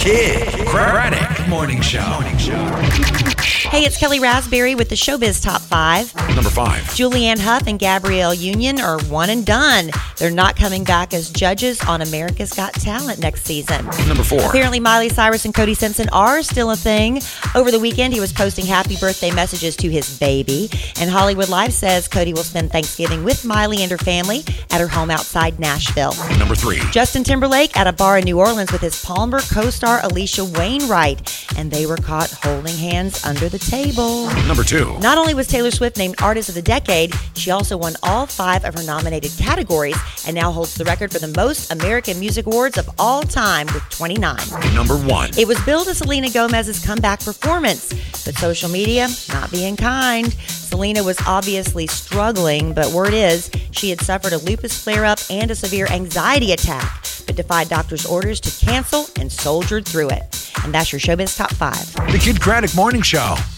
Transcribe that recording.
Kid Craddock Morning Show. Hey, it's Kelly Raspberry with the Showbiz Top 5. Number 5. Julianne Hough and Gabrielle Union are one and done. They're not coming back as judges on America's Got Talent next season. Number 4. Apparently, Miley Cyrus and Cody Simpson are still a thing. Over the weekend, he was posting happy birthday messages to his baby. And Hollywood Life says Cody will spend Thanksgiving with Miley and her family at her home outside Nashville. Number 3. Justin Timberlake at a bar in New Orleans with his Palmer co-star Alicia Wainwright. And they were caught holding hands under the table. Number 2. Not only was Taylor Swift named Artist of the Decade, she also won all 5 of her nominated categories and now holds the record for the most American Music Awards of all time with 29. Number 1. It was billed as Selena Gomez's comeback performance, but social media not being kind. Selena was obviously struggling, but word is she had suffered a lupus flare-up and a severe anxiety attack, but defied doctors' orders to cancel and soldiered through it. And that's your Showbiz Top 5. The Kid Craddock Morning Show.